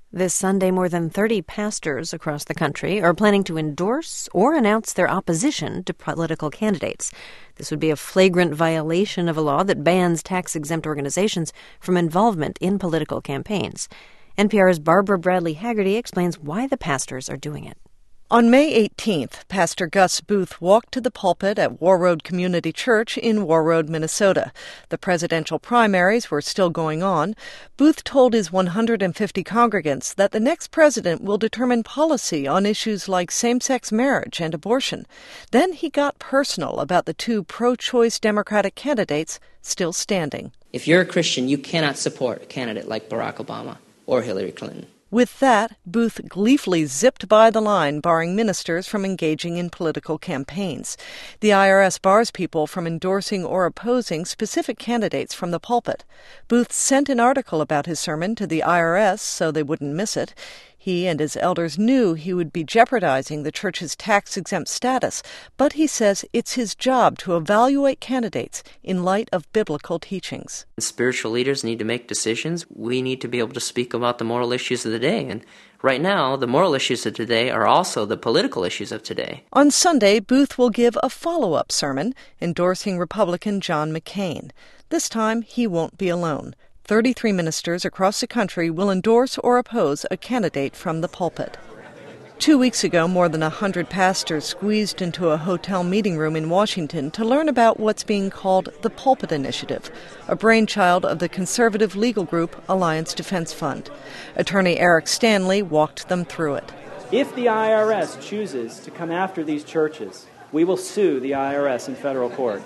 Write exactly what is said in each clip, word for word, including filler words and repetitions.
This Sunday, more than thirty pastors across the country are planning to endorse or announce their opposition to political candidates. This would be a flagrant violation of a law that bans tax-exempt organizations from involvement in political campaigns. N P R's Barbara Bradley Haggerty explains why the pastors are doing it. On May eighteenth, Pastor Gus Booth walked to the pulpit at Warroad Community Church in Warroad, Minnesota. The presidential primaries were still going on. Booth told his one hundred fifty congregants that the next president will determine policy on issues like same-sex marriage and abortion. Then he got personal about the two pro-choice Democratic candidates still standing. If you're a Christian, you cannot support a candidate like Barack Obama or Hillary Clinton. With that, Booth gleefully zipped by the line, barring ministers from engaging in political campaigns. The I R S bars people from endorsing or opposing specific candidates from the pulpit. Booth sent an article about his sermon to the I R S so they wouldn't miss it. He and his elders knew he would be jeopardizing the church's tax-exempt status, but he says it's his job to evaluate candidates in light of biblical teachings. Spiritual leaders need to make decisions. We need to be able to speak about the moral issues of the day. And right now, the moral issues of today are also the political issues of today. On Sunday, Booth will give a follow-up sermon endorsing Republican John McCain. This time, he won't be alone. thirty-three ministers across the country will endorse or oppose a candidate from the pulpit. Two weeks ago, more than a hundred pastors squeezed into a hotel meeting room in Washington to learn about what's being called the Pulpit Initiative, a brainchild of the conservative legal group Alliance Defense Fund. Attorney Eric Stanley walked them through it. If the I R S chooses to come after these churches, we will sue the I R S in federal court.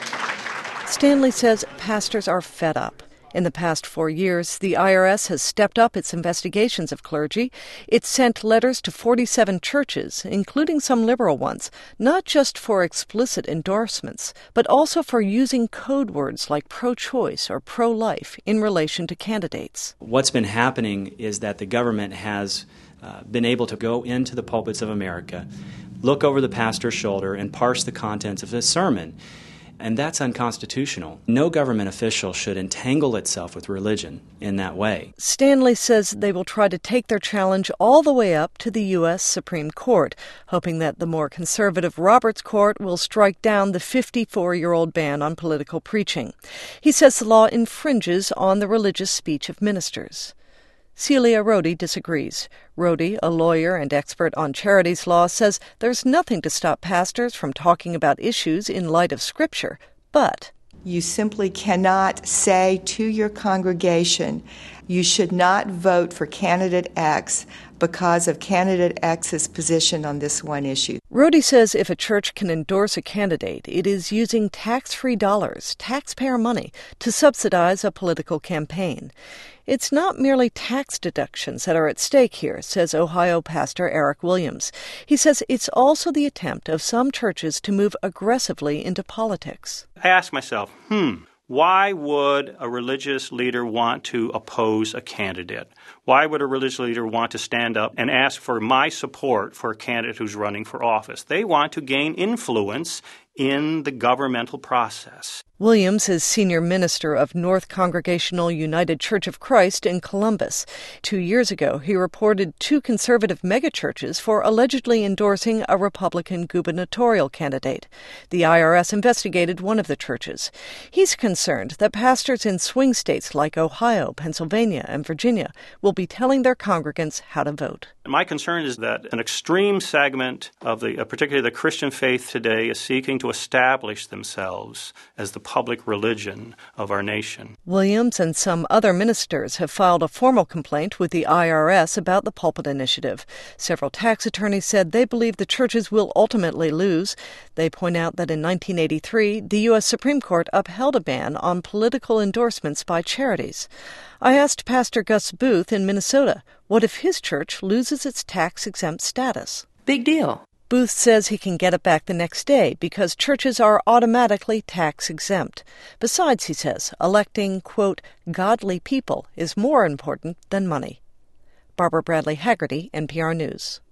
Stanley says pastors are fed up. In the past four years, the I R S has stepped up its investigations of clergy. It's sent letters to forty-seven churches, including some liberal ones, not just for explicit endorsements, but also for using code words like pro-choice or pro-life in relation to candidates. What's been happening is that the government has uh, been able to go into the pulpits of America, look over the pastor's shoulder, and parse the contents of his sermon. And that's unconstitutional. No government official should entangle itself with religion in that way. Stanley says they will try to take their challenge all the way up to the U S Supreme Court, hoping that the more conservative Roberts Court will strike down the fifty-four-year-old ban on political preaching. He says the law infringes on the religious speech of ministers. Celia Rohde disagrees. Rohde, a lawyer and expert on charities law, says there's nothing to stop pastors from talking about issues in light of Scripture, but you simply cannot say to your congregation, you should not vote for candidate X because of candidate X's position on this one issue. Rohde says if a church can endorse a candidate, it is using tax-free dollars, taxpayer money, to subsidize a political campaign. It's not merely tax deductions that are at stake here, says Ohio pastor Eric Williams. He says it's also the attempt of some churches to move aggressively into politics. I ask myself, hmm, why would a religious leader want to oppose a candidate? Why would a religious leader want to stand up and ask for my support for a candidate who's running for office? They want to gain influence in the governmental process. Williams is senior minister of North Congregational United Church of Christ in Columbus. Two years ago, he reported two conservative megachurches for allegedly endorsing a Republican gubernatorial candidate. The I R S investigated one of the churches. He's concerned that pastors in swing states like Ohio, Pennsylvania, and Virginia will be telling their congregants how to vote. My concern is that an extreme segment of the, uh, particularly the Christian faith today, is seeking to establish themselves as the public religion of our nation. Williams and some other ministers have filed a formal complaint with the I R S about the Pulpit Initiative. Several tax attorneys said they believe the churches will ultimately lose. They point out that in nineteen eighty-three, the U S Supreme Court upheld a ban on political endorsements by charities. I asked Pastor Gus Booth in Minnesota, what if his church loses its tax-exempt status? Big deal. Booth says he can get it back the next day because churches are automatically tax-exempt. Besides, he says, electing, quote, godly people is more important than money. Barbara Bradley Haggerty, N P R News.